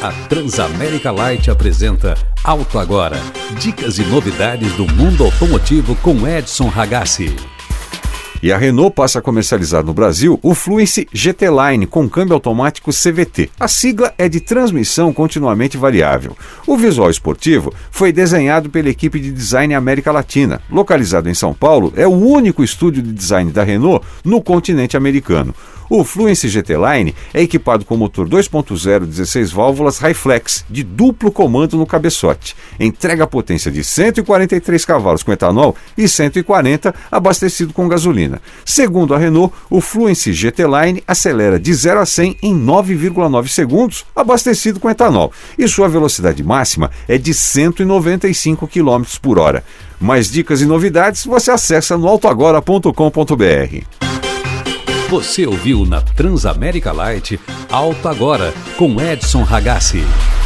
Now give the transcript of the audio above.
A Transamérica Light apresenta Auto Agora. Dicas e novidades do mundo automotivo com Edson Ragazzi. E a Renault passa a comercializar no Brasil o Fluence GT Line com câmbio automático CVT. A sigla é de transmissão continuamente variável. O visual esportivo foi desenhado pela equipe de design América Latina. Localizado em São Paulo, é o único estúdio de design da Renault no continente americano. O Fluence GT Line é equipado com motor 2.0 16 válvulas Hi-Flex de duplo comando no cabeçote. Entrega potência de 143 cavalos com etanol e 140 abastecido com gasolina. Segundo a Renault, o Fluence GT Line acelera de 0 a 100 em 9,9 segundos, abastecido com etanol, e sua velocidade máxima é de 195 km por hora. Mais dicas e novidades você acessa no autoagora.com.br. Você ouviu na Transamérica Light Auto Agora com Edson Ragazzi.